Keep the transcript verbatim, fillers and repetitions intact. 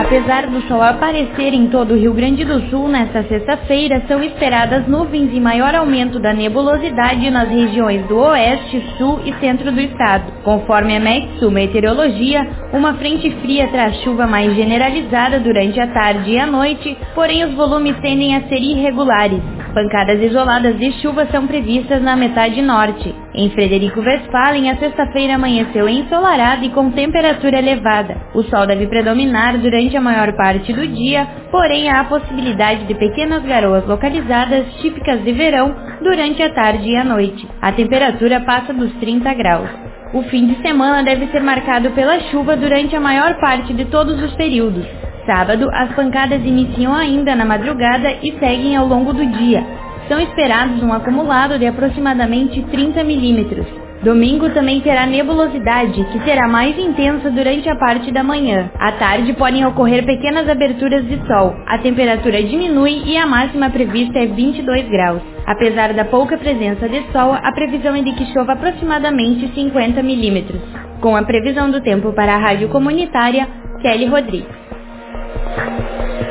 Apesar do sol aparecer em todo o Rio Grande do Sul nesta sexta-feira, são esperadas nuvens e maior aumento da nebulosidade nas regiões do oeste, sul e centro do estado. Conforme a Metsu Meteorologia, uma frente fria traz chuva mais generalizada durante a tarde e a noite, porém os volumes tendem a ser irregulares. Pancadas isoladas de chuva são previstas na metade norte. Em Frederico Westphalen, a sexta-feira amanheceu ensolarada e com temperatura elevada. O sol deve predominar durante a maior parte do dia, porém há a possibilidade de pequenas garoas localizadas típicas de verão durante a tarde e a noite. A temperatura passa dos trinta graus. O fim de semana deve ser marcado pela chuva durante a maior parte de todos os períodos. Sábado, as pancadas iniciam ainda na madrugada e seguem ao longo do dia. São esperados um acumulado de aproximadamente trinta milímetros. Domingo também terá nebulosidade, que será mais intensa durante a parte da manhã. À tarde podem ocorrer pequenas aberturas de sol. A temperatura diminui e a máxima prevista é vinte e dois graus. Apesar da pouca presença de sol, a previsão é de que chova aproximadamente cinquenta milímetros. Com a previsão do tempo para a Rádio Comunitária, Kelly Rodrigues.